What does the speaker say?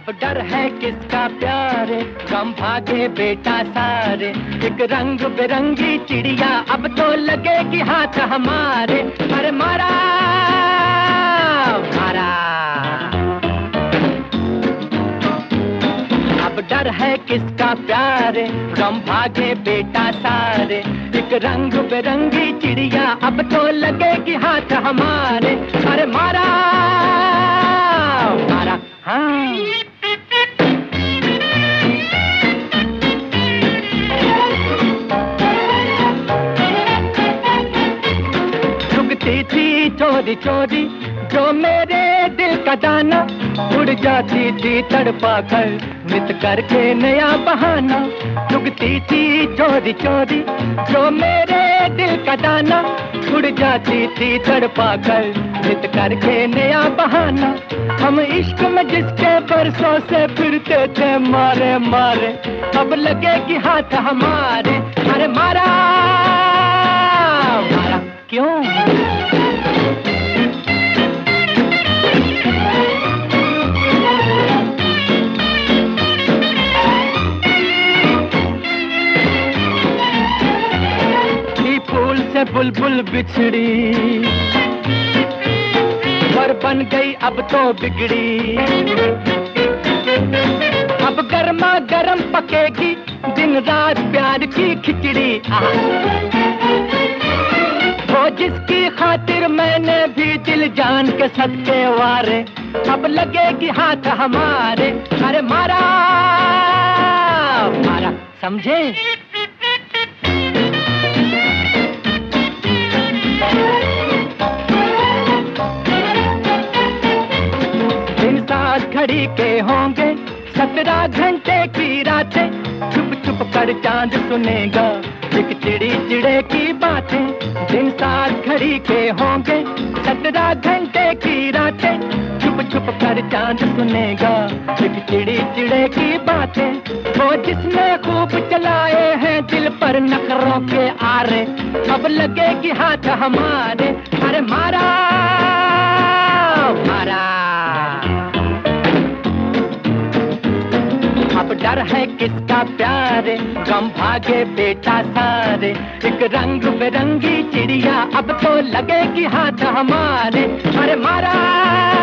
अब डर है किसका प्यारे, गम भागे बेटा सारे। एक रंग बिरंगी चिड़िया अब तो लगेगी हाथ हमारे। अरे मारा मारा, अब डर है किसका प्यारे, गम भागे बेटा सारे। एक रंग बिरंगी चिड़िया अब तो लगेगी हाथ हमारे। अरे मारा मारा, हाँ। चुगती थी चोरी चोरी जो मेरे दिल का दाना, उड़ जाती थी तड़पा कर नित करके नया बहाना। चुगती थी चोरी चोरी जो मेरे दिल का दाना, उड़ जाती थी तड़पा कर नित करके नया बहाना। हम इश्क में जिसके बरसों से फिरते थे मारे मारे, अब लगेगी हाथ हमारे। अरे मारा मारा, क्यों? फूल से बुलबुल बिछड़ी, पर बन गई अब तो बिगड़ी। अब गर्मा गर्म पकेगी दिन रात प्यार की खिचड़ी। वो जिसकी खातिर मैंने भी दिल जान के सदके वारे, अब लगेगी हाथ हमारे। अरे मारा मारा, समझे? घड़ी के होंगे 17 घंटे की रातें, छुप छुप कर चांद सुनेगा एक चिड़ी चिड़े की बातें। दिन 7 घड़ी के होंगे 17 घंटे की रातें, छुप छुप कर चांद सुनेगा एक चिड़ी चिड़े की बातें। वो जिसने खूब चलाए हैं दिल पर नखरों के आरे, अब लगेगी हाथ हमारे। अरे मारा मारा, अब डर है किसका प्यारे, गम भागे बेटा सारे। एक रंग बिरंगी चिड़िया अब तो लगेगी हाथ हमारे। अरे मारा